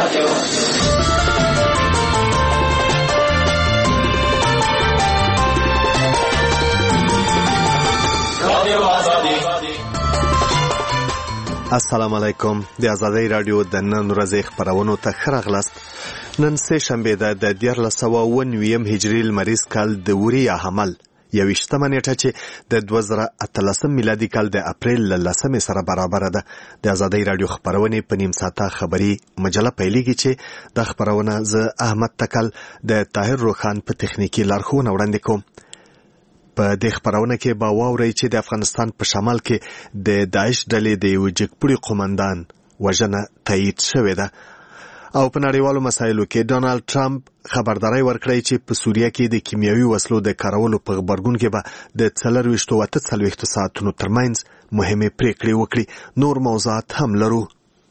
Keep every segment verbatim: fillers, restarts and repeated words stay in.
السلام علیکم. د آزادۍ رادیو د نن ورځې خپرونو ته ښه راغلاست. نن سه شنبه ده د دیارلس سوه اوه نوي هجري لمریز کال د وري حمل یوویشتمه نیټه چې د دوه زره اتلسم میلادي کال د اپریل له لسمې سره برابره ده. د آزادۍ رادیو خپرونې په نیم ساعته خبري مجله پیلېږي چې د خپرونه زه احمد تکل د طاهر روخان په تخنیکي لارښوونه وړاندې کوم. په دې خبرونه کې به واورئ چې د افغانستان په شمال کې د داعش ډلې د یو جګپوړي قومندان وژنه تایید شوې ده. او په نړیوالو مسایلو کې ډونالډ ټرمپ خبرداري ورکړی چې په سوریه کې د کیمیاوي وسلو د کارولو په غبرګون کې به د څلرویشت او اته څلوېښت ساعتونو ترمنځ مهمې پریکړې وکړي. نور موضوعات هم لرو.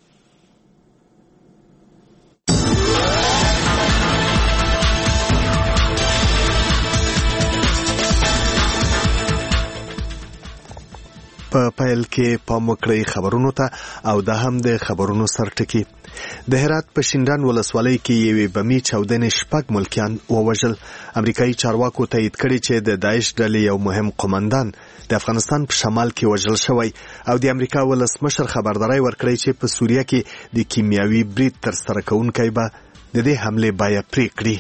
په پیل کې پام وکړئ خبرونو ته او دا هم د خبرونو سرټکی. د هرات په شینډان ولسوالۍ کې یوې بمي چاودنې شپږ ملکیان ووژل. امریکایي چارواکو تایید کړي چې د داعش ډلې یو مهم قومندان د افغانستان په شمال کې وژل شوی او د امریکا ولسمشر خبرداري ورکړي چې په سوریه کې د کیمیاوي برید ترسره کوونکی به د دې حملې بیه پرې کړي.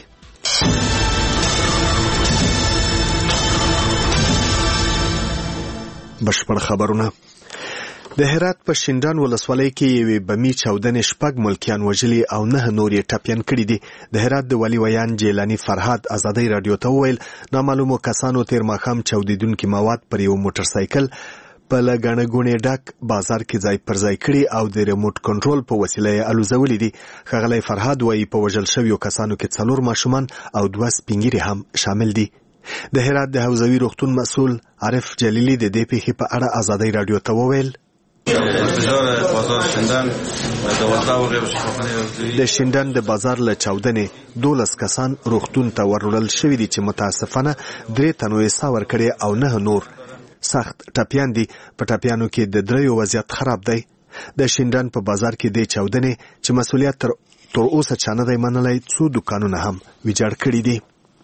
بشپړ خبرونه. د هرات په شینډان ولسوالۍ کې یوې بمي چاودنې شپږ ملکیان وژلي او نه نور یې ټپیان کړي دي. د هرات د والي ویان جیلانی فرهاد آزادۍ رادیو ته وویل نامعلومو کسانو تیر ماښام چاودیدونکي مواد پر یو موټر سایکل په له ګڼه ګوڼې ډک بازار کې ځای پر ځای کړي او د ریموټ کنټرول په وسیله یې الوزولي دي. ښاغلی فرهاد وایي په وژل شویو کسانو کې څلور ماشومان او دوه سپین ږیري هم شامل دي. د هرات د حوزوي روغتون مسؤل عارف جلیلی د دې پیښې په اړه آزادۍ رادیو ته وویل د شینډان د بازار له چاودنې دولس کسان روغتون ته وروړل شوي دي چې متاسفانه درې تنو یې ساه ورکړې او نه نور سخت ټپیان دي. په ټپیانو کې د دریو وضعیت خراب دی. د شینډان په بازار کې د چاودنې چې مسؤلیت تر تر اوسه چا نه دی منلی څو دوکانونه هم ویجاړ کړي دي.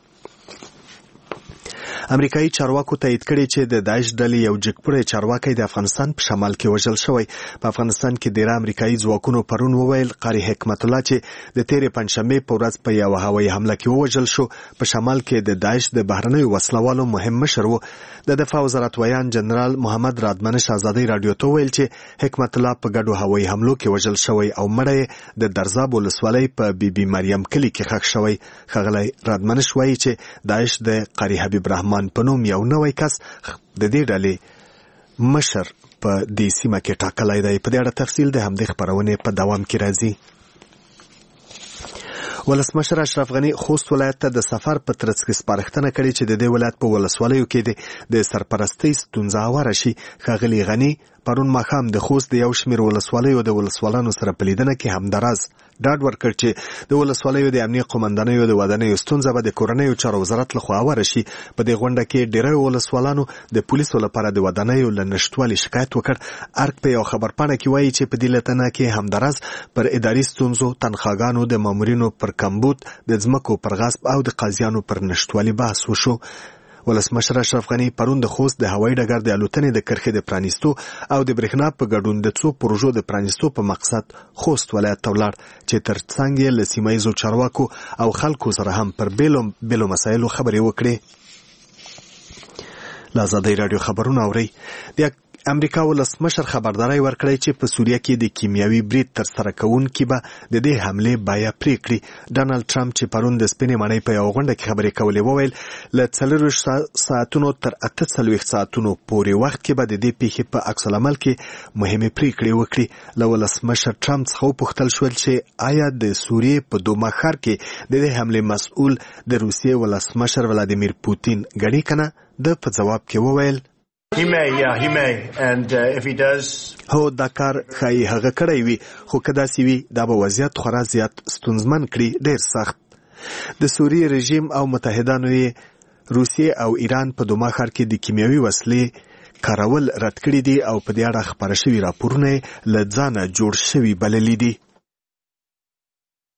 امریکایي چارواکو تایید کړي چې د داعش ډلې یو جګپوړی چارواکی د افغانستان په شمال کې وژل شوی. په افغانستان کې ډیری امریکایي ځواکونو پرون وویل قاری حکمت الله چې د تیرې پنجشنبې په ورځ په یوه هوایي حمله کې ووژل شو په شمال کې د داعش د بهرنیو وسلوالو مهم مشر و. د دفاع وزارت ویان جنرال محمد رادمنش آزادۍ رادیو ته وویل چې حکمت الله په ګډو هوایي حملو کې وژل شوی او مړی د درزاب ولسوالۍ په بی بی مریم کلي کې ښخ شوی. ښاغلی رادمنش وایي چې داعش د قاری حبیب رحمان په نوم یو نوی کس د دې ډلې مشر په دې سیمه کې ټاکلی دی. په دې اړه تفصیل د همدې خپرونې په دوام کې راځي. ولسمشر اشرف غني خوست ولایت ته د سفر په ترڅ کې سپارښتنه کړې چې د دې ولایت په ولسوالیو کې د سرپرستۍ ستونزه هواره شي. ښاغلي غني پرون ماښام د خوست د یو شمېر ولسوالیو د ولسوالانو سره په لیدنه کې همدراز ډاډ ورکړ چې د ولسوالیو د امنیه قومندانیو د ودانیو ستونزه به د کورنیو چارو وزارت لخوا هواره شي. په دې غونډه کې ډیری ولسوالانو د پولیسو لپاره د ودانیو له نشتوالي شکایت وکړ. ارګ په یو خبرپاڼه کې وایي چې په دې لیدنه کې همدراز پر اداري ستونزو، تنخواګانو، د مامورینو پر کمبود، د ځمکو پر غصب او د قاضیانو پر نشتوالي بحث وشو. ولسمشر اشرف غني پرون د خوست د هوایي ډګر د الوتنې د کرښې د پرانیستو او د برېښنا په ګډون د څو پروژو د پرانیستو په مقصد خوست ولایت ته ولاړ چې تر څنګ یې له سیمه ییزو چارواکو او خلکو سره هم پر بیلو بیلو مسایلو خبرې وکړې. له آزادۍ رادیو خبرونه اورئ. د امریکا ولسمشر خبرداري ورکړی چې په سوریه کې د کیمیاوي برید ترسره کوونکي به د دې حملې بیه پرې کړي. ډونالډ ټرمپ چې پرون د سپینې ماڼۍ په یوه غونډه کې خبرې کولې وویل له څلرویشت ساعتونو تر اته څلوېښت ساعتونو پورې وخت کې به د دې پیښې په عکس العمل کې مهمې پرېکړې وکړي. له ولسمشر ټرمپ څخه وپوښتل شول چې آیا د سوریې په دوما ښار کې د دې حملې مسؤل د روسیې ولسمشر ولادیمیر پوتین ګڼي که نه. ده په ځواب کې وویل He may, yeah, he may. And uh, if he does... هو دا کار ښایي هغه کړی وي، خو که داسې وي دا به وضعیت خورا زیات ستونزمن کړي، ډېر سخت. د سوریې رژیم او متحدانو یې روسیې او ایران په دوما ښار کې د کیمیاوي وسلې کارول رد کړي دي او په دې اړه خپاره شوي راپورونه یې له ځانه جوړ شوي بللي دي.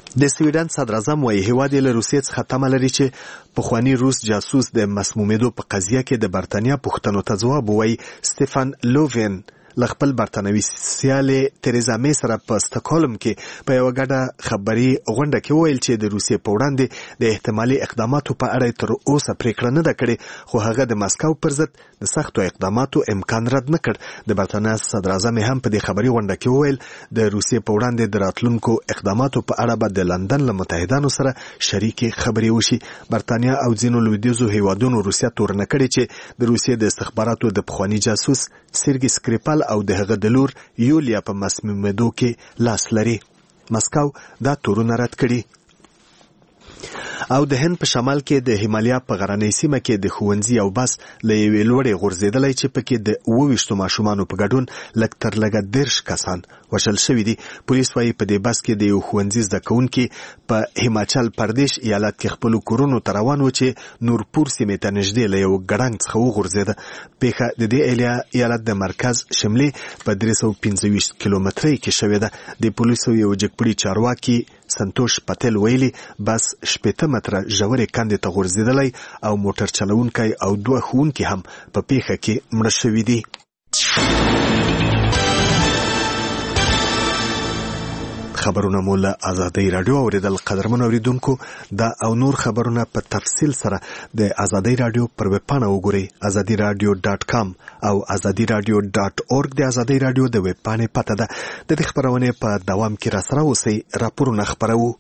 د سویډن صدر اعظم وايي هیواد له روسیې څخه تمه لري چې پخوانی روس جاسوس د مسمومیدو په قضیه کې د برتانیا پوښتنو ته ځواب ووایي. سټیفن لووین له خپل برتانوي سیالې تریزا مې سره په استکهولم کې په یوه ګډه خبري غونډه کې وویل چې د روسیې په وړاندې د احتمالي اقداماتو په اړه تر اوسه پریکړه نه ده کړې، خو هغه د مسکو پر ضد د سختو اقداماتو امکان رد نه کړ. د برتانیا صدر اعظم هم په دې خبري غونډه کې وویل د روسیې په وړاندې د راتلونکو اقداماتو په اړه به د لندن له متحدانو سره شریکې خبرې وشي. برتانیا او ځینو لویدیځو هیوادونو روسیه تورنه کړې چې د روسیې د استخباراتو د پخواني جاسوس سرګي سکریپل او د هغه د لور یولیا په مسمومیدو کې لاس لري. مسکو دا تورونه رد کړي. او د هند په شمال کې د هیمالیا په غرنۍ سیمه کې د ښوونځي او بس له یوې لوړې غورځېدلی چې پکې د اووه ویشتو ماشومانو په ګډون لږ تر لږه دېرش کسان وژل شوي دي. پولیس وایي په دې بس کې د یو ښوونځي زده کوونکي په هیماچل پردیش ایالت کې خپلو کورونو ته روان و چې نورپور سیمې ته نږدې له یو ګړنګ څخه وغورځېده. پیښه د دې ایالت د مرکز شملې په درې سوه پنځه ویشت کیلومترۍ کې شوې ده. د پولیسو یو جګپړي چارواکي سنتوش پتل ویلي بس شپېته متره ژورې کندې ته غورځېدلی او موټر چلونکی او دوه ښوونکي هم په پیښه کې مړه شوي دي. خبرونه مو له ازادۍ راډیو اوریدل. قدرمن اوریدونکو دا او نور خبرونه په تفصیل سره د ازادۍ راډیو پر ویب پاڼه وګورئ ازادي راډیو ډاټ کام او ازادي راډیو ډاټ اورګ د ازادۍ راډیو د ویب پاڼې پته ده. د دې خبرونې په دوام کې را سره اوسئ. راپورونه خپروو.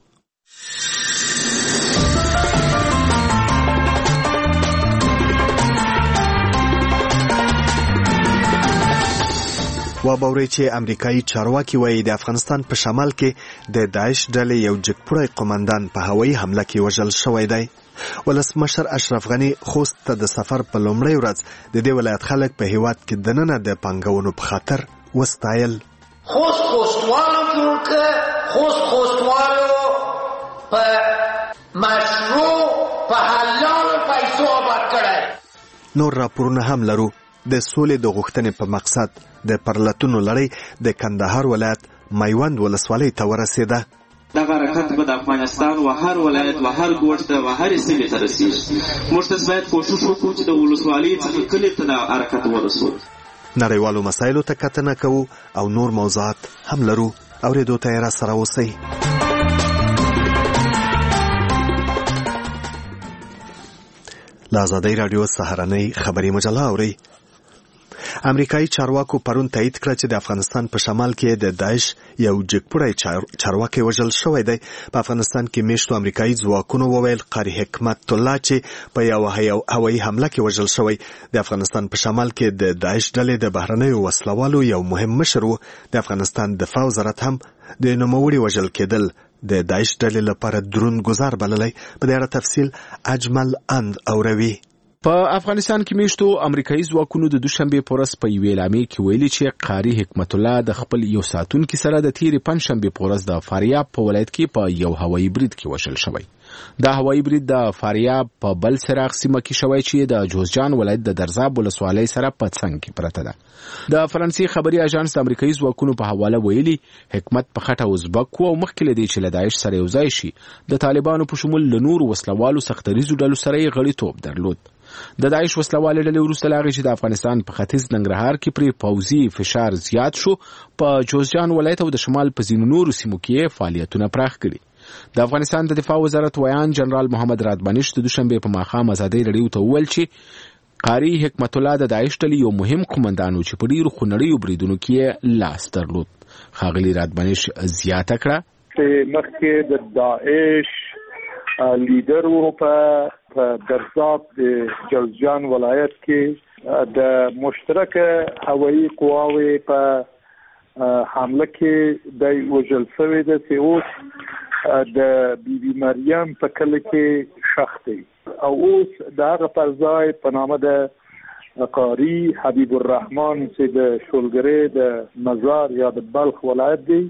وابورئ چې امریکایي چارواکي وایي د افغانستان په شمال کې د داعش ډلې یو جګپوړی قومندان په هوایي حمله کې وژل شوی دی. ولسمشر اشرف غني خوست ته د سفر په لومړۍ ورځ د دې ولایت خلک په هیواد کې دننه د پانګونو په خاطر وستایل. خوست خوستوالو جوړ کړ، خوست خوستوالو په مشروع په حلالو پیسو آباد کړی. نور راپورونه هم لرو. د سولې د غوښتنې په مقصد د پرلتونو لړۍ د کندهار ولایت میوند ولسوالۍ ته ورسېده. دغه حرکت به د افغانستان و هر ولایت و هر ګوټ ته و هر سیمې ته رسیږي. موږ تاسو باید کوشش وکړو چې د ولسوالۍ څخه کلي ته د حرکت ورسو. نړیوالو مسایلو ته کتنه کوو او نور موضوعات هم لرو. اورېدو ته یې را سره اوسئ. له ازادۍ راډیو سهارنۍ خبري مجله اورئ. امریکایي چارواکو پرون تایید کړ چې د افغانستان په شمال کې د داعش یو جګپوړی چارواکی وژل شوی دی. په افغانستان کې میشتو امریکایي ځواکونو وویل قاری حکمت الله چې په یو هوایي حمله کې وژل شوی. د افغانستان په شمال کې د داعش ډلې د بهرنیو وسلوالو یو مهم مشر و. د افغانستان دفاع وزارت هم د نوموړي وژل کېدل د داعش ډلې لپاره دروند ګزار بللی. په دې اړه تفصیل اجمل اند اوروي. په افغانستان کې میشتو امریکایي ځواکونو د دوشنبه په ورځ په یوې اعلامیه کې ویلي چې قاری حکمت الله د خپل یو ساتونکي سره د تیرې پنځشنبه په ورځ د فاریاب په ولایت کې په یو هوایي برید کې وژل شوی. دا هوایي برید د فاریاب په بل سراغ سیمه کې شوی چې د جوزجان ولایت د درزاب ولسوالۍ سره په څنګ کې پرته ده. د فرانسې خبري اژانس د امریکایي ځواکونو په حواله ویلي حکمت په خټه ازبک او مخکې لدی چې له داعش سره یوځای شي د طالبانو په شمول له نور وسلوالو سختریزو ډلو سره یې غړیتوب درلود. د داعش وسلوالې ډلې وروسته لاغې چې د افغانستان په ختیځ ننګرهار کې پرې پوځي فشار زیات شو په جوزجان ولایت او د شمال په ځینو نورو سیمو کې فعالیتونه پراخ کړي. د افغانستان د دفاع وزارت ویان جنرال محمد رادبانش د دوشنبه په ماښام ازادۍ راډیو ته وویل چې قاری حکمت الله د داعش ډلې یو مهم قومندان و چې په ډیرو خونړیو بریدونو کې لاس درلود. ښاغلي رادبانش زیاته کړه چې مخکې د داعش لیډر و په درزاب د جوزجان ولایت کې د مشترک هوایي قواوې په حمله کې د وژل شوی د چې اوس د بی بی مریم په کله کې ښخ دی او اوس د هغه پر ځای په نامه د قاری حبیب الرحمن چې د شولګرې د مزار یا د بلخ ولایت دی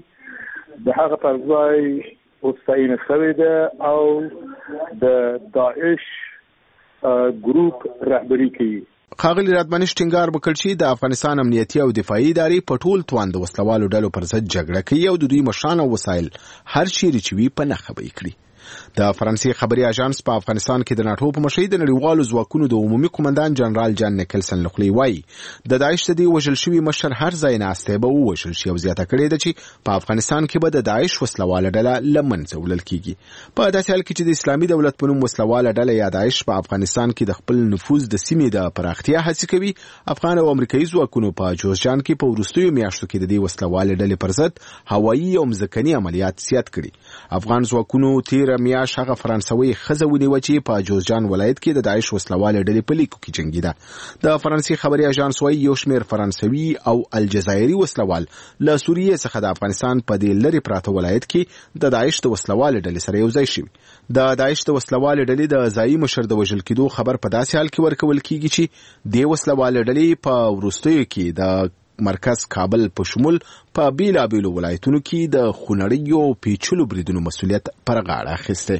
د هغه پر ځای اوس تعیین شوی ده او د داعش ګروپ رهبری کوي. ښاغلي رادمنش ټینګار وکړ چې د افغانستان امنیتي او دفاعي ادارې په ټول توان د وسلوالو ډلو پر ضد جګړه کوي او د دوی مشران او وسایل هر چیرې چې وي په نښه به یې کړي. د فرانسې خبري اژانس په افغانستان کې د ناټو په مشرۍ د نړیوالو ځواکونو د عمومي قومندان جنرال جان نیکلسن لخوا وایي د داعش د دې وژل شوي مشر هر ځای ناستی به ووژل شي او زیاته کړې ده چې په افغانستان کې به د داعش وسلواله ډله له منځه وړل کیږي. په داسې حال کې چې د اسلامي دولت په نوم وسلواله ډله یا داعش په افغانستان کې د خپل نفوذ د سیمې د پراختیا هڅې کوي، افغان او امریکایي ځواکونو په جوزجان کې په وروستیو میاشتو کې د دې وسلواله ډلې پر ضد هوایي او مځکني عملیات زیات کړي. افغان ځواکونو تیره میاشت هغه فرانسوي ښځه ونیوه چې په جوزجان ولایت کې د داعش وسلواله ډلې په لیکو کې جنګیده. د فرانسې خبري اژانس وایي یو شمېر فرانسوي او الجزایري وسلوال له سوریې څخه د افغانستان په دې لرې پراته ولایت کې د داعش د وسلواله ډلې سره یو ځای شوي. د داعش د وسلواله ډلې د ځایي مشر د وژل کېدو خبر په داسې حال کې ورکول کیږي چې د وسلواله ډلې په وروستیو کې د مرکز کابل په شمول په بیلابیلو ولایتونو کې د خونړیو پیچلو بریدونو مسؤلیت پر غاړه اخیستی.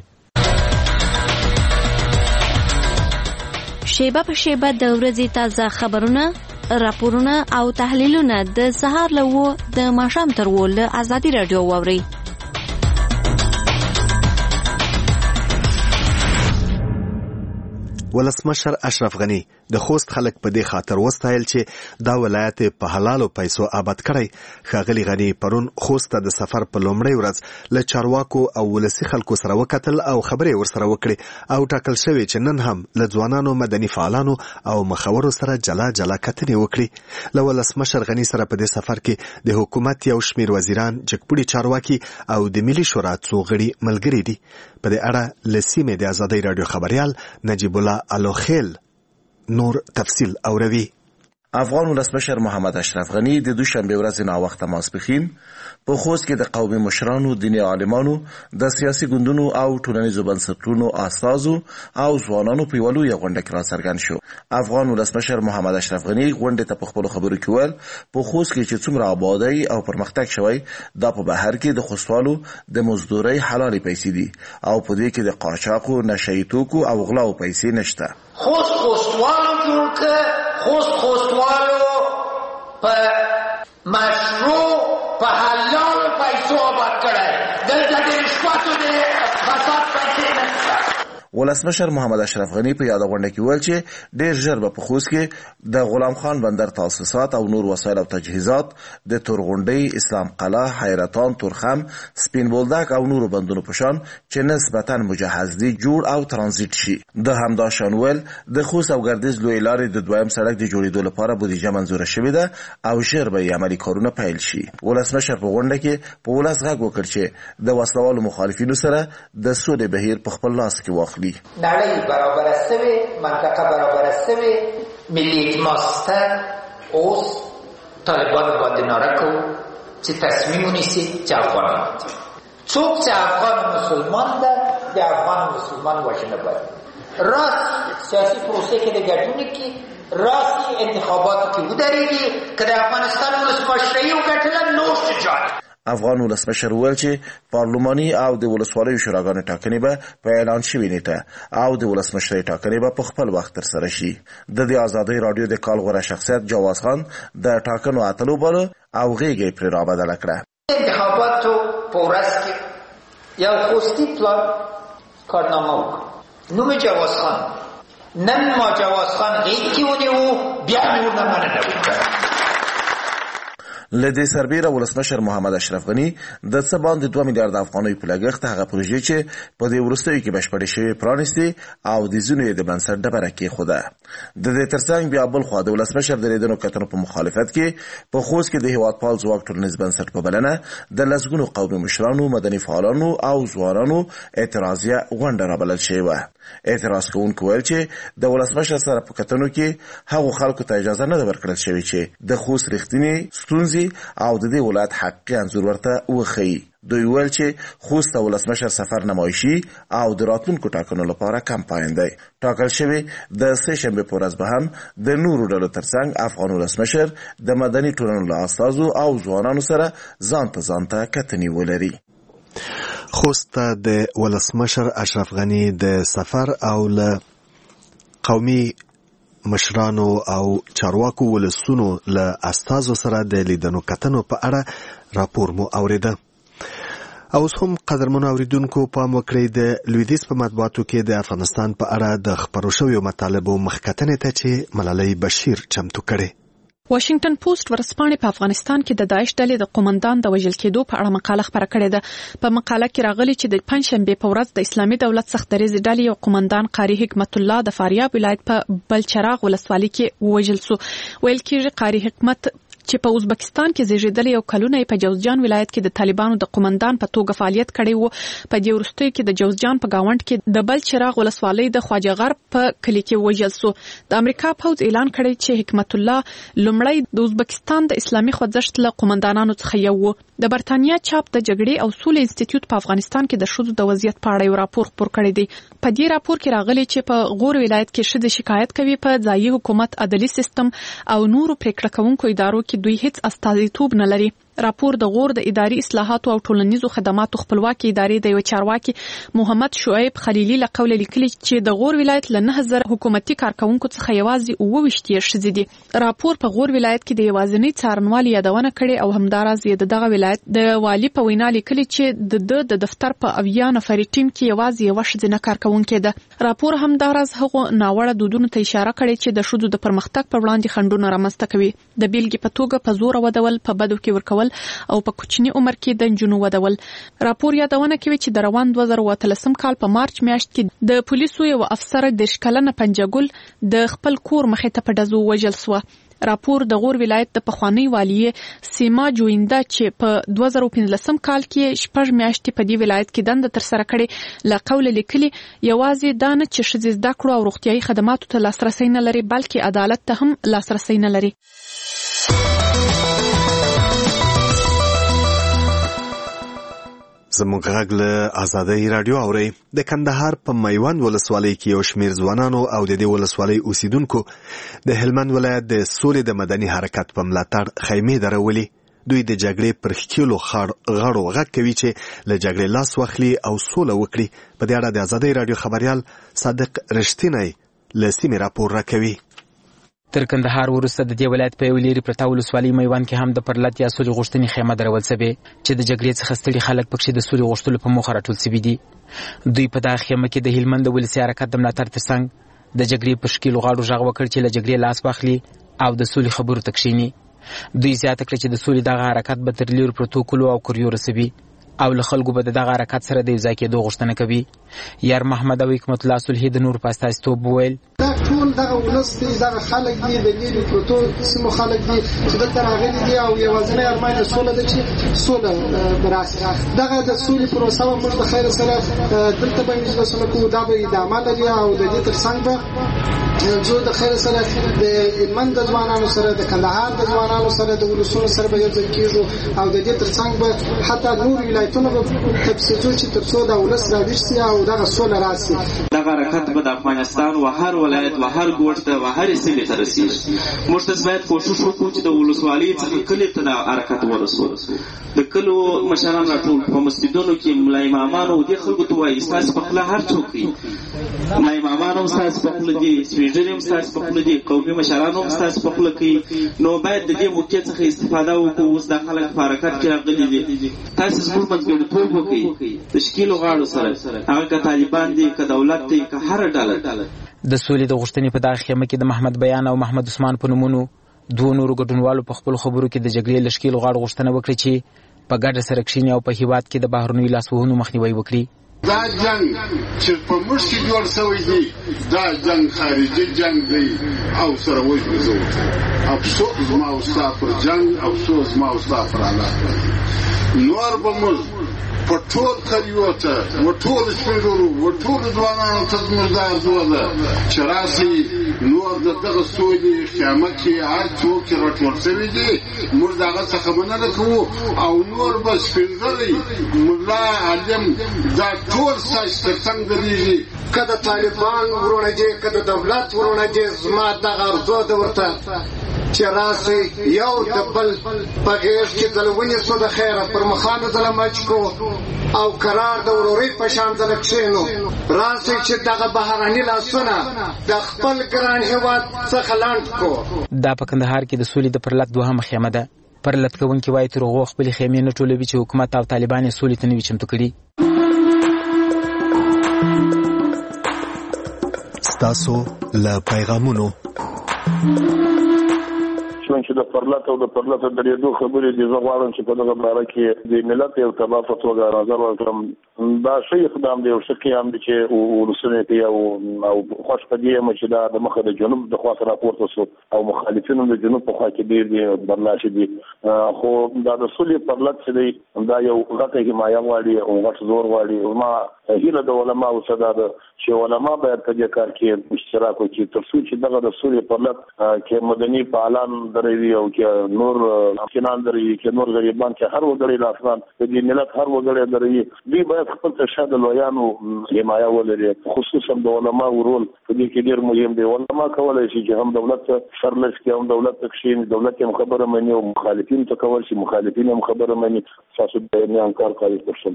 شیبه په شیبه د ورځې تازه خبرونه، راپورونه او تحلیلونه د سهار له اوه د ماښام تر اوه له ازادي راډیو واورئ. ولسمشر اشرف غنی د خوست خلک په دې خاطر وستایل چې دا ولایت په حلالو پیسو آباد کړی. ښاغلي غنی پرون خوست ته د سفر په لومړۍ ورځ له چارواکو او ولسي خلکو سره وکتل او خبرې ورسره وکړي او ټاکل شوی چې نن هم له ځوانانو، مدني فعالانو او مخورو سره جلا جلا کتنې وکړي. له ولسمشر غنی سره په دې سفر کې د حکومت یو شمېر وزیران، جګپوړي چارواکي او د ملي شورا څو غړي ملګري دي. په دې اړه له سیمې د ازادۍ راډیو خبريال نجیب الله الوخیل نور تفصیل اوروي. افغان ولسمشر محمد اشرف غنی د دوشنبه ورځ ناوخته ماسپښین په خوست کې د قومي مشرانو، دیني عالمانو، د سیاسي ګوندونو او ټولنیزو بنسټونو استازو او ځوانانو په یوه لویه غونډه کې راڅرګند شو. افغان ولسمشر محمد اشرف غنی غونډې ته په خپلو خبرو کې ویل په خوست کې چې څومره آبادی او پرمختګ شوی دا په بهر کې د خوستوالو د مزدورۍ حلالې پیسې دي او په دې کې د قاچاقو، نشهیي توکو او غلاو پیسې نشته. خوست خوستوالو جوړ که خوست خوستوالو په مشروع په حلال پیسو آباد کړی، دلته د رشوتو د فساد پیسې نشته. ولسمشر محمد اشرف غنی په یاده غونډه کې ویل چې ډېر ژر به په خوست کې د غلام خان بندر تاسیسات او نور وسایل او تجهیزات د تورغونډۍ، اسلام قلعه، حیرتان، تورخم، سپین بولدک او نورو بندونو په شان چې نسبتا مجهز دي جوړ او ترانزیت شي. د همدا شان ویل د خوست او ګردیز لویې لارې د دویم سړک د جوړېدو لپاره بودیجه منظوره شوې ده او ژر به یې عملي کارونه پیل شي. ولسمشر په غونډه کې په ولس غږ وکړ چې د وسلوالو مخالفینو سره د سولې بهیر په خپل لاس کې واخلي. نړۍ برابره سوې، منطقه برابره سوې، ملي اعتماد شته. اوس طالبانو باندې ناره کوو چې تصمیم ونیسي چې افغانان څوک چې افغان مسلمان ده د افغان مسلمان وژنه باید راست سیاسي پروسې کې د ګډون کې راسي انتخاباتو کې ودرېږي که د افغانستان ولسمشري وګټله نور څه جای. افغان ولسمشر ویل چې پارلماني او د ولسوالیو شوراګانو ټاکنې به په اعلان شوې نیټه او د ولسمشرۍ ټاکنې به په خپل وخت ترسره شي. د دې ازادۍ راډیو د کال غوره شخصیت جواز خان د ټاکنو اتلو باله او غېږه یې پرې رابدله کړه. انتخاباتو په ورځ کې یو خوستي پلان کارنامه وکړ، نوم جواز خان. نن ما جواز خان غېږ کې ونیو، بیا نور نه مننه وکړه. له دې سربیره ولسمشر محمد اشرف غنی د څه باندې دوه میلیارډ افغانیو په لګښت هغه پروژې چې په دې وروستیو کې بشپړې شوې پرانیستې او د ځینو یې د بنسټ ډبره کېښوده. د دې ترڅنګ بیا بل خوا د ولسمشر د لیدنو کتنو په مخالفت کې په خوست کې د هېوادپال ځواک ټولنیز بنسټ په بلنه د لسګونو قومي مشرانو، مدني فعالانو او ځوانانو اعتراضیه غونډه رابلل شوې وه. اعتراض کوونکو ویل چې د ولسمشر سره په کتنو کې هغو خلکو ته اجازه نه ده ورکړل شوې چې د خوست رښتینې ستونزې او د دې ولایت حقیقي انځور ورته وښیي. دوی ویل چې خوست ته ولسمشر سفر نمایشي او د راتلونکو ټاکنو لپاره کمپاین دی. ټاکل شوی د سه شنبې په ورځ به هم د نورو ډلو ترڅنګ افغان ولسمشر د مدني ټولنو له استازو او ځوانانو سره ځان ته ځان ته کتنې ولري. خوست ته د ولسمشر اشرف غنی د سفر او له قومي مشرانو او چارواکو ولسونو له استازو سره د لیدنو کتنو په اړه راپور مو اوریده. اوس هم قدرمنو اوریدونکو پام وکړئ د لویدیځ په مطبوعاتو کې د افغانستان په اړه د خپرو شویو مطالبو مخکتنې ته چې ملالۍ بشیر چمتو کړي. واشنگټن پوسټ ورسپانې په افغانستان کې د داعش ډلې د قومندان د وژل کېدو په اړه مقاله خپره کړې ده. په مقاله کې راغلي چې د پنځشنبه په ورځ د اسلامي دولت څخه درېز ډلې یو قومندان قاری حکمت الله د فاریاب ولایت په بلچراغ ولسوالۍ کې وژل شو. ویل کېږي قاری حکمت چې په ازبکستان کې زیږیدلی یو کلونه په جوزجان ولایت کې د طالبانو د قومندان په توګه فعالیت کړی وو. په دې وروستیو کې د جوزجان په گاوند کې د بلچراغ ولسوالۍ د خواجه غر په کلی کې وژل شو. د امریکا پوځ اعلان کړی چې حکمت الله لومړی د ازبکستان د اسلامي خوځښت له قومندانانو څخه یو و. د برتانیا چاپ د جګړې او سولې انسټیټیوټ په افغانستان کې د ښځو د وضعیت په اړه یو راپور خپور کړی دی. په دې راپور کې راغلي چې په غور ولایت کې ښځې شکایت کوي په ځایي حکومت، عدلي سیستم او نورو پریکړه کوونکو ادارو کې دوی هیڅ استازیتوب نه لري. راپور د غور د اداري اصلاحاتو او ټولنیزو خدماتو خپلواکي ادارې د یو چارواکي محمد شعیب خلیلی له قوله لیکلي چې د غور ولایت له نه هزار حکومتي کارکونکو څخه یوازې اووه ویشت یې ښځې دي. راپور په غور ولایت کې د یوازینۍ څارنوالي یادونه کړې او همداراز یې د دغه ولایت د والی په وینا لیکلي چې د د دفتر په اویا نفري ټیم کې یوازې یوه ښځینه کارکونکې ده. راپور همداراز هغو ناوړه دودونو ته اشاره کړې چې د ښځو د پرمختګ پر وړاندې خنډونه رامنځته کوي. د بیلګې په توګه په زور ودول، په بدو کې ورکول او په کوچني عمر کې د نجونو ودول. راپور یادونه کوي چې د روان دوه زره اتلسم کال په مارچ میاشت کې د پولیسو یو افسر دېرش کلنه پنجګل د خپل کور مخې ته په ډزو وژل شوه. راپور د غور ولایت د پخوانی والی سیما جوینده چې په دوه زره پنځلسم کال کې شپږ میاشتې په دې ولایت کې دنده ترسره کړې له قوله لیکلي یوازې دا نه چې ښځې زده کړو او روغتیایي خدماتو ته لاسرسی نه لري بلکې عدالت ته هم لاسرسی نه لري. زموږ غږ له آزادۍ راډیو اورئ. د کندهار په میوند ولسوالۍ کې یو شمېر ځوانانو او د دې ولسوالۍ اوسیدونکو د هلمند ولایت د سولې د مدني حرکت په ملاتړ خیمې درولې. دوی د جګړې پر ښکیلو غړو غږ کوي چې له جګړې لاس واخلي او سوله وکړي. په دې اړه د آزادۍ راډیو خبریال صادق رښتینی له سیمې راپور راکوي. تر کندهار وروسته د دې ولایت په یو لرې پرته ولسوالۍ میوند کې هم د پرلت یا سولې غوښتنې خیمه درول شوې چې د جګړې څخه ستړي خلک پکښې د سولې غوښتلو په موخه راټول شوي دي. دوی په دغه خیمه کې د هلمند د ولسي حرکت د ملاتړ ترڅنګ د جګړې پر ښکیلو غاړو غږ وکړ چې له جګړې لاس واخلي او د سولې خبرو ته کښېني. دوی زیاته کړه چې د سولې دغه حرکت به تر لرې پرتو کلو او کریو رسوي او له خلکو به د دغه حرکت سره د یو ځای کېدو غوښتنه کوي. یار محمد او حکمت الله صلحي د نور په استازیتوب وویل ټول دغه ولس دی، دغه خلک دي، د لرې پرتو سیمو خلک دي چې دلته راغلي دي او یوازینی ارمان یې سوله ده چې سوله به راشي. دغه د سولې پروسه به موږ د خیر سره دلته به مجلسونه کوو، دا به ادامه لري او د دې تر څنګ به زه د خیر سره د هلمند د ځوانانو سره، د کندهار د ځوانانو سره، د ولسونو سره به یو ځای کېږو او د دې تر څنګ به حتی نور ولایتونه به تبسیجو چې تر څو د ولس راویښ سي او دغه سوله راشي. دغه حرکت به د افغانستان و هر ولایت و هر ګوټ ته و هرې سیمې ته رسېږي. موږ تاسو باید کوشش وکړو چې د ولسوالۍ څخه کلي ته دا حرکت ورسوو. د کلو مشران راټول په مسجدونو کې ملا امامان او دې خلکو ته وایي ستاسو په خوله هر څوک دي، ملا امامان هم ستاسو په خوله دي، سپین ږیري هم ستاسو په خوله دي، قومي مشران هم ستاسو په خوله کوي. نو باید د دې موقع څخه استفاده وکړو. اوس دا خلک په حرکت کې راغلي دي، تاسو زموږ منځګړیتوب وکړئ د ښکیلو غاړو سره، هغه که طالبان دي که دولت دی که هره ډله. د سولې د غوښتنې په دغه خیمه کې د محمد بیان او محمد عثمان په نومونو دوه نورو ګډونوالو په خپلو خبرو کې د جګړې له ښکیلو غاړو غوښتنه وکړه چې په ګډه سره کښېني او په هېواد کې د بهرنیو لاسوهنو مخنیوی وکړي. دا جنگ چې په موږ کې جوړ شوی دی دا جنگ خارجي جنگ دی او سره وژنو. افسوس زما او ستا پر جنگ، افسوس زما او ستا پر حالات. نور به موږ په ټول کلیو ته و ټول سپینږیرو و ټول ځوانانو ته زموږ دا ارزو ده چې راسئ نور د دغه سولې خیمه کې هر څوک چې راټول شوي دي موږ د هغه څخه مننه کوو او نور به سپینږیری ملا عالم دا ټول ستاسو تر څنګ درېږي. که د طالبان ورونه دي که د دولت ورونه دي زما دغه ارزو ده ورته چې راسي یو د بل په غیر کې دلونی سو د خیره پر مخانو ظلمچ کو او قرار د وروري په شان ځل کښینو راسي چې دغه بهراني لاسونه د خپل ګران هیواد څخه لاند کو. دا په کندهار کې د سولې د پرلط دوهمه خیمه ده. پرلط کوونکي وایي تر هغو خپلې خیمې نه ټولوي چې حکومت او طالبان یې سولې ته نه وي چمتو کړي. ستاسو له پیغامونو چې د پرلط او د پرلط د ریډو خبرې دي، زه غواړم چې په دغه باره کې د ملت یو تبا فتوا نظر ورکړم. دا شی اقدام دی او څه قیام دي چې ولسونه کې او او خوش په دې یم چې دا د مخه د جنوب د خوا سره راپورته شو او مخالفینو د جنوب په خوا کې ډېر دي برنامه دي، خو دا د سولې پرلط چې دی دا یو غټه حمایه غواړي او غټ زور غواړي. ما هیله د علماو څخه ده چې علما باید په دې کار کې اشتراک وکړي تر څو چې دغه د سولې پرلط کې مدني فعالان دروي او کې نور افغانان دروي کې نور غریبان چې هر وګړي د افغان د دې ملت هر وګړي دروي دوی باید خپل تشهد لویانو حمایه ولري، خصوصا د علماو رول په دې کې ډېر مهم دی. علما کولای شي چې هم دولت سرلس کې هم دولت تکشین دولت هم خبره مني او مخالفین ته کول شي مخالفین هم خبره مني تاسو د نه انکار کوي. پرشن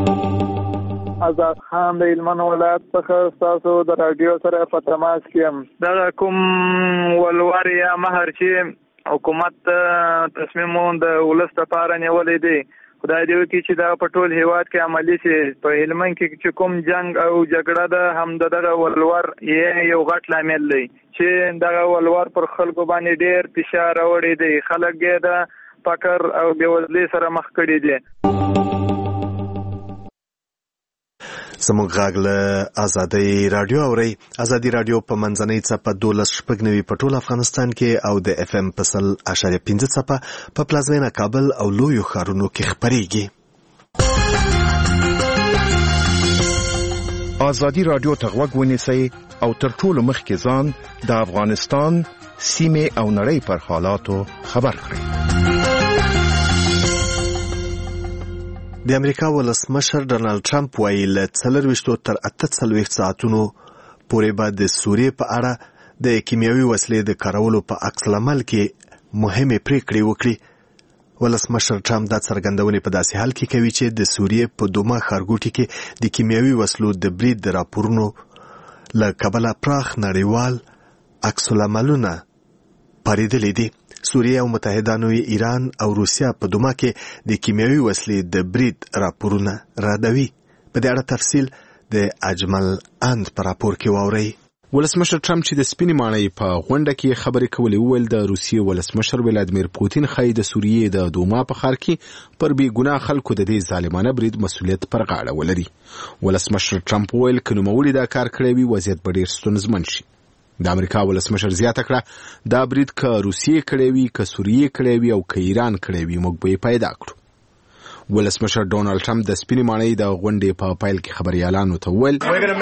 آزاد خان د علمن ولایت څخه تاسو د رادیو سره په تماس کې یم. دا کوم ولور یا مہر چې حکومت تصمیم د ولس لپاره نیولې دی، خدای دې وکړي چې دا په ټول هیواد کې عملي شي. په هلمند کې چې کوم جنگ او جګړه ده هم دغه ولور یې یو غټ لامل دی چې دغه ولور پر خلکو باندې ډېر فشار راوړی دی، خلک یې د فقر او بېوزلۍ سره مخ کړي دي. زموږ غږ له ازادي رادیو اوري. ازادي رادیو په منځنۍ څپه دولس شپږ نوي په ټول افغانستان کې او د اف ام په سل اشاریه پنځه څپه په پلازمینه کابل او لویو ښارونو کې خپرېږي. ازادي رادیو ته غوږ ونیسئ او تر ټولو مخکې ځان د افغانستان سیمې او نړۍ پر حالاتو خبر کړئ. د امریکا ولسمشر ډونالد ټرمپ وایي له څلرویشتو تر اته څلوېښت ساعتونو پورې به د سوریې په اړه د کیمیاوي وسلې د کارولو په عکس العمل کې مهمې پریکړې وکړي. ولسمشر ټرمپ دا څرګندونې په داسې حال کې کوي چې د سوریې په دوما ښارګوټي کې د کیمیاوي وسلو د برید د راپورونو له کبله پراخ نړیوال عکس العملونه پارېدلي دي. سوریه او متحدانو ایران او روسیا په دوما کې د کیمیاوي وسلې د برید راپورونه رادوي. په دې اړه تفصیل د اجمل اند په راپور کې واورئ. ولسمشر ټرمپ چې د سپینې ماڼۍ په غونډه کې خبرې کولې وویل د روسیې ولسمشر ولادیمیر پوتین ښایي د سوریې د دوما په ښار کې پر بې ګناه خلکو د دې ظالمانه برید مسؤلیت پر غاړه ولري. ولسمشر ټرمپ وویل که نوموړي دا کار کړی وي وضعیت به ډېر ستونزمن شي. د امریکا ولسمشر زیاته کړه دا برید که روسیې کړی وي که سوریې کړی وي او که ایران کړی وي موږ به یې پیدا کړو. ولسمشر ډونالد ټرمپ د سپینې ماڼۍ د غونډې په پیل کې خبریالانو ته وویل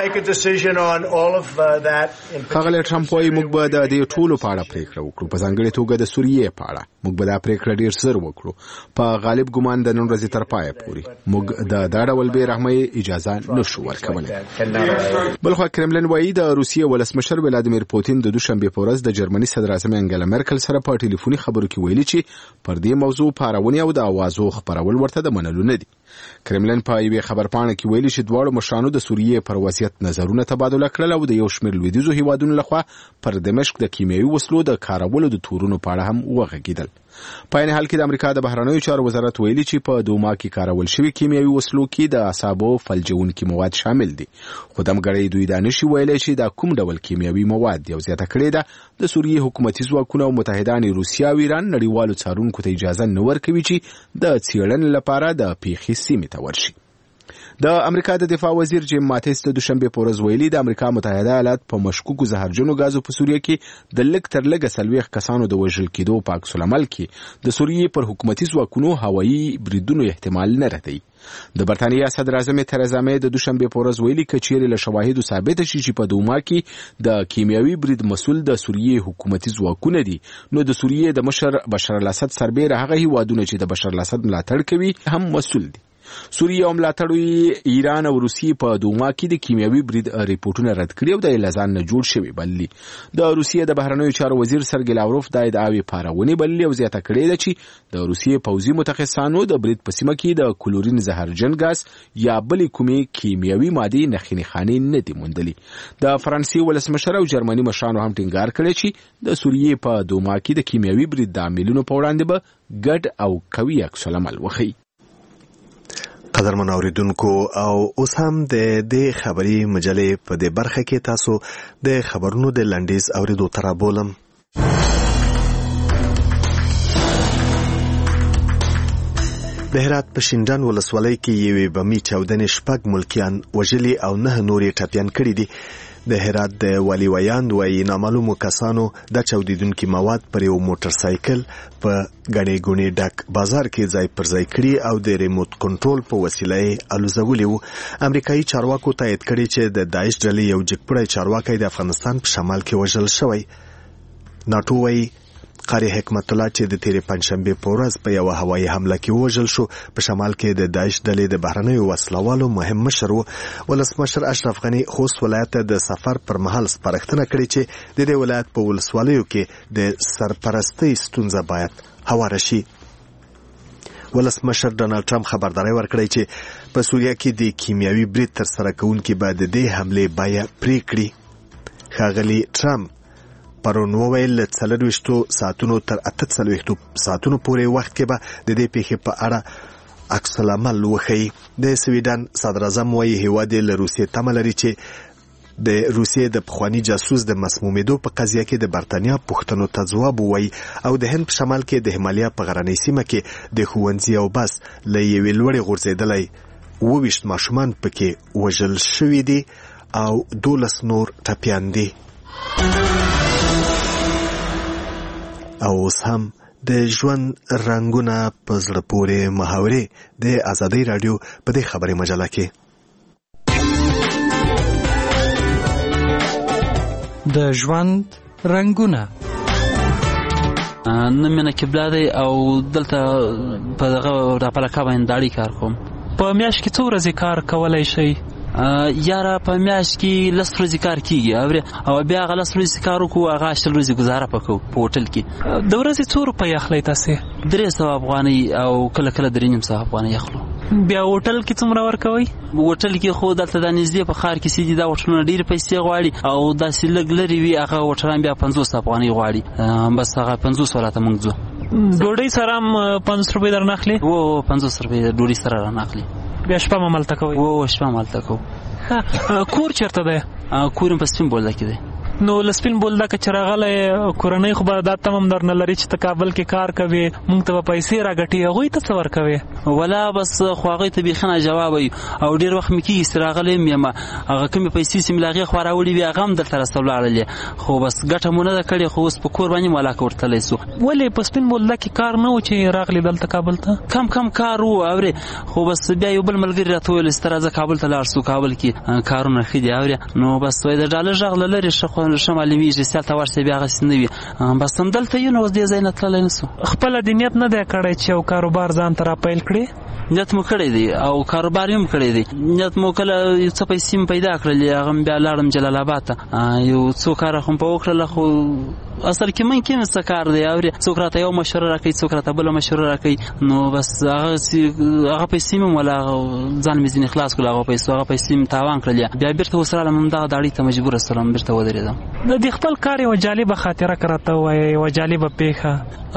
ښاغلی ټرمپ وایي موږ به د دې ټولو په اړه پریکړه وکړو، په ځانګړې توګه د سوریې په اړه. موږ به دا پریکړه ډېر ژر وکړو، په غالب ګمان د نن ورځې تر پایه پورې. موږ د دا ډول بې رحمۍ اجازه نشو ورکولی. بلخوا کرملن وایي د روسیې ولسمشر ولادیمیر پوتین د دوشنبې په ورځ د جرمني صدراعظم انګلا مرکل سره په ټلیفوني خبرو کې ویلي چې پر دې موضوع پارونې او د اوازو خپرول ورته د منلو نه دي. کرملن په یوې خبرپاڼه کې ویلي چې دواړو مشرانو د سوریې پر وضعیت نظرونه تبادله کړل او د یو شمېر لویدیځو هیوادونو لخوا پر دمشق د کیمیاوي وسلو د کارولو د تورونو په اړه هم وغږېدل. په عین حال کې د امریکا د بهرنیو چارو وزارت ویلي چې په دوما کې کارول شوي کیمیاوي وسلو کې د اعصابو فلجونکي مواد شامل دي، خو دمګړی دوی دا نشي ویلی چې دا کوم ډول کیمیاوي مواد دي او زیاته کړې ده د سوریې حکومتي ځواکونه او متحدان روسیا او ایران نړیوالو څارونکو ته اجازه نه ورکوي چې د څېړنې لپاره د پیښې سیمې ته ورشي. د امریکا د دفاع وزیر جیم ماتیس د دوشنبه په ورځ ویلي د امریکا متحده ایالات په مشکوکو زهرجنو غازو په سوریه کې د لږ تر لږه څلوېښت کسانو د وژل کېدو په عکس العمل کې د سوریې پر حکومتي ځواکونو هوایي بریدونو احتمال نه ردوي. د برتانیا صدراعظم ترزا مې د دوشنبه په ورځ ویلي که چیرې له شواهدو ثابته شي چې په دوما کې د کیمیاوي برید مسؤل د سوریې حکومتي ځواکونه دي نو د سوریې د مشر بشار الاسد سربیره هغه هیوادونه چې د بشار الاسد ملاتړ کوي هم مسؤل دي. سوریه او ملاتړي ایران او روسیې په دوما کې د کیمیاوي برید ریپورتونه رد کړي او د لزان نه جوړ شوی بللي. د روسیې د بهرنیو چارو وزیر سرګی لاوروف د ادعاوی پارونې بللي او زیاته کړې ده چې د روسیې پوځي متخصصانو د برید په سیمه کې د کلورین زهرجن ګاز یا بلې کومې کیمیاوي مادې نښې نښانې نه دي موندلي. د فرانسې ولسمشر او جرمني مشرانو هم ټینګار کړی چې د سوریې په دوما کې د کیمیاوي برید د عاملونو په وړاندې به ګډ او قوي عکس العمل وښیي. قدرمن اوریدونکو او اوس هم د دې خبري مجلې په دې برخه کې تاسو د خبرونو د لنډیز اوریدو تر بولم. د هرات په شینډان ولسوالۍ کې یوې بمي چاودنې شپږ ملکیان وژلي او نه نور یې ټپیان کړي دي. د هرات د والي ویاند وایي نامعلومو کسانو د چاودیدونکي مواد پر یو موټر سایکل په غړې ګونې ډک بازار کې ځای پر ځای کړي او د ریموټ کنټرول په وسیله یې الوزولي وو. امریکایي چارواکو تایید کړي چې د داعش ډلې یو جګپړی چارواکی د افغانستان په شمال کې وژل شوی. ناټو وایي قاری حکمت الله چې د تیرې پنځشنبه په ورځ په یو هوایي حمله کې وژل شو په شمال کې د داعش ډلې د بهرنیو وسلوالو مهم مشر و. ولسمشر اشرف غنی خوست ولایت د سفر پر مهال سپارښتنه کړې چې د دې ولایت په ولسوالیو کې د سرپرستۍ ستونزه باید هواره شي. ولسمشر ډانلډ ټرمپ خبرداري ورکړې چې په سوریه کې د کیمیاوي برید تر سره کوونکي به د دې حملې بیه پرې کړي. ښاغلي ټرمپ پرون وویل څلرویشتو ساعتونو تر اته څلوېښتو ساعتونو پورې وخت کې به د دې پیښې په اړه عکس العمل وښیي. د سویډن صدر اعظم وایي هیواد یې له روسیې تمه لري چې د روسیې د پخواني جاسوس د مسمومېدو په قضیه کې د برتانیا پوښتنو ته ځواب ووایي او د هند په شمال کې د هیمالیا په غرنۍ سیمه کې د ښوونځي او بس له یوې لوړې غورځېدلی اووه ویشت ماشومان پکې وژل شوي دي او دولس نور ټپیان دي. او اوس هم د ژوند رنګونه په زړه پورې محاورې د ازادۍ راډیو په دې خبري مجله کې. د ژوند رنګونه نن مینه قبله دی او دلته په دغه راپلکه باندې داړي کار کوم. په میاشت کې څو ورځې کار کولی شئ؟ یاره په میاشت کې لس ورځې کار کېږي او بیا هغه لس ورځې کار وکړو هغه شل ورځې ګزاره پکوو په هوټل کې. د ورځې څو روپۍ اخلئ تاسې؟ درې سوه افغانۍ او کله کله درې نیم سوه افغانۍ اخلو. بیا هوټل کې څومره ورکوئ؟ هوټل کې خو دلته دا نږدې په ښار کې سي دي دا هوټلونه ډېرې پیسې غواړي او داسې لږ لرې وي هغه هوټلان بیا پنځوس افغانۍ غواړي بس هغه پنځوس ولاته موږ ځو. ډوډۍ سره هم پنځوس روپۍ درنه اخلي؟ و پنځوس روپۍ ډوډۍ سره رانه اخلي. بیا شپه هم هملته کوئ؟ و شپه هم هلته کوو. کور چېرته دی؟ کور م په سپین بولده کې دی. نو له سپین بولده که چې راغلی کورنۍ خو به دا تم هم درنه لري چې ته کابل کې کار کوې موږ ته به پیسې راګټې هغوی ته څه ورکوې؟ ولا بس خو هغوی ته بیخي ناجواب وي او ډېر وخت مې کېږي چې راغلی یم یم هغه کومې پیسې چې مې له هغې خوا راوړي وي هغه هم دلته راسته ولاړلې خو بس ګټه مو نه ده کړې خو اوس په کور باندې مو علاقه ورتلی سو. ولې په سپین بولده کې کار نه و چې راغلی دلته کابل ته؟ کم کم کار و اورې خو بس بیا یو بل ملګري راته وویل چې ته راځه کابل ته لاړ سو کابل کې کارونه ښه دي اورې نو بس وایي د ډالر غږ له لرې ښه معلومېږي سیال ته ورشئ بیا هغسې نه وي بس همدلته یو نو اوس دې ځای نه تللی نه سو. خپله دې نیت نه دی کړی چې یو کاروبار ځان ته را پیل کړې؟ نیت مو کړی دی او کاروبار هم کړی دی. نیت مو کله یو څه پیسې مې پیدا کړلې هغه م بیا لاړم جلال آباد ته یو څو کاره خو م په وکړله خو اصل کې ممکن څه کار دی اورې څوک راته یو مشوره راکوي څوک راته بله مشوره راکوي نو بس هغه هغه پیسې مې ولا ځان مې ځینې خلاص کړل هغه پیسو هغه پیسې مې تاوان کړلې بیا بیرته اوس رالم همدغه داړۍ ته مجبوره سولم بیرته ودرېدم. د دې خپل کار یوه جالبه خاطره که راته ووایې یوه جالبه پیښه؟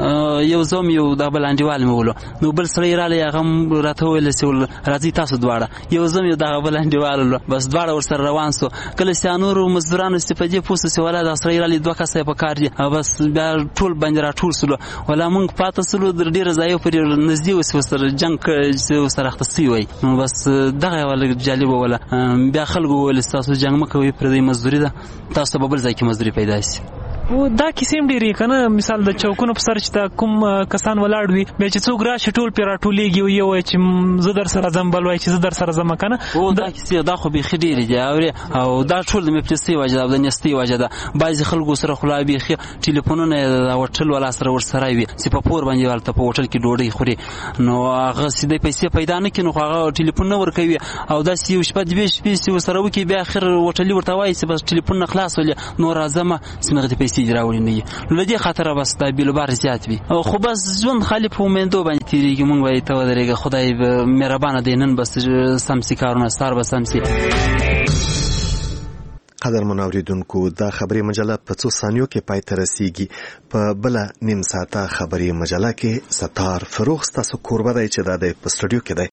یو زه هم یو دغه بل انډیوال مې ولو نو بل سړی رالی هغه هم راته وویل چې راځئ تاسو دواړه یو زه هم یو دغه بل انډیوال ولو بس دواړه ورسره روان سو. کله چې نورو مزدورانو چې په دې پوه سو چې ولا دغه سړی رالی دوه کسه یې په کار دي بس بیا ټول باندې راټول سولو ولا موږ پاته سولو در ډېره ځایو پورې نږدې اوس ورسره جنګ چې ورسره اخته سوي وی نو بس دغه یوه لږ جالبه وله بیا خلکو وویل ستاسو جنګ مه کوئ پرېږدئ مزدوري ده تاسو ته به بل ځای کې مزدوري پیدا شي. او دا کیسې ډېری کنه مثال د چوکونو په سر چې کوم کسان ولاړ وي به چې څوک راشي ټول پر راټولېږي یو وای چې زه در سره ځم بل وای چې زه در سره ځم کنه او دا کیسې دا خو به خډيري دی او دا ټول د مپلسي وجه د نستي وجه ده بعضي خلکو سره خلابي خي ټلیفونونه د هوټل ولا سره ور سره وي چې په پور باندې ولته په هوټل کې ډوډۍ خوري نو هغه سیده پیسې پیدا نه کینو هغه ټلیفون نه ور کوي او دا سی شپه د بیش پیسې سره وکي بیا اخر هوټل ورته وایي چې بس ټلیفون نه خلاص ولې نو راځم سمغه د پیسې راوړي نه نو لدی خطر بس د بیلبار زیات وي خو بس ژوند خالي په مومندو باندې تیریږي مونږ وایي ته ودرېږه خدای مهربانه دی نن بس سمسي کارونه ستار بس سمسي قدر منوریدونکو دا خبري مجله په څو ثانیو کې پای ته رسیږي په بل نیم ساعته خبري مجله کې ستار فروغ تاسو کوربه دی چې دا د پستډیو کې دی